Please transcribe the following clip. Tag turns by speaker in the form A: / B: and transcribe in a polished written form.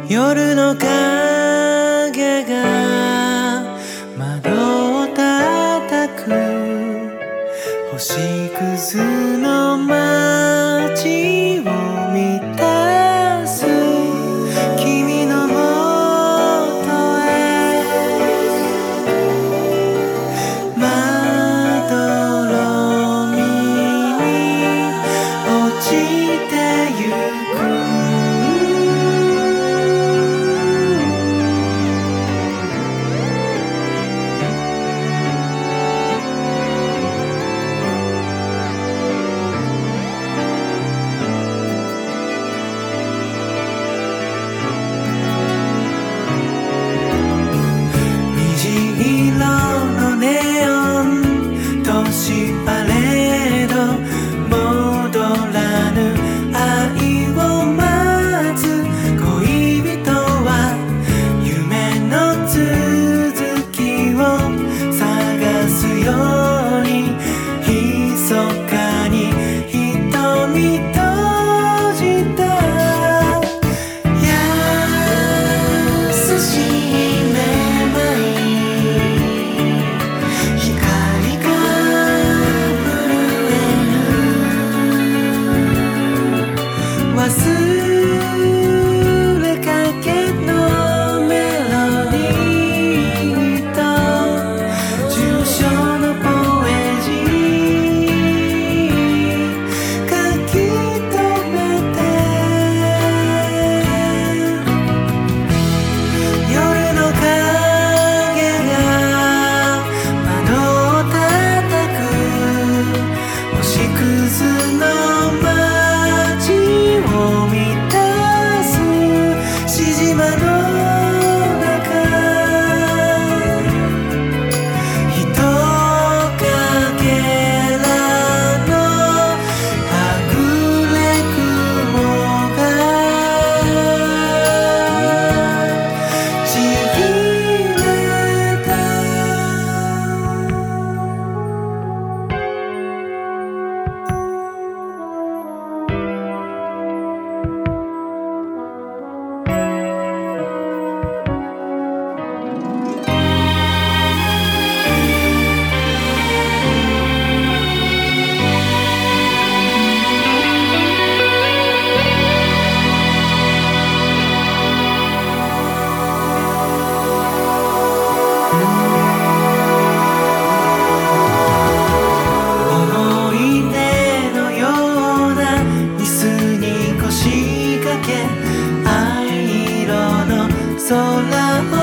A: 夜の影が窓を叩く星屑の街を満たす君のもとへまどろみに落ちてゆくパレード戻らぬ愛を待つ恋人は夢の続きを探すように密かに瞳閉じた優しいめまい光が忘れかけのメロディーと抽象のポエジー書き留めて夜の影が窓を叩く星屑の街を満たす獅子間の中ひとかけらのはぐれ雲がちぎれた思い出のような椅子に腰掛け藍色の空を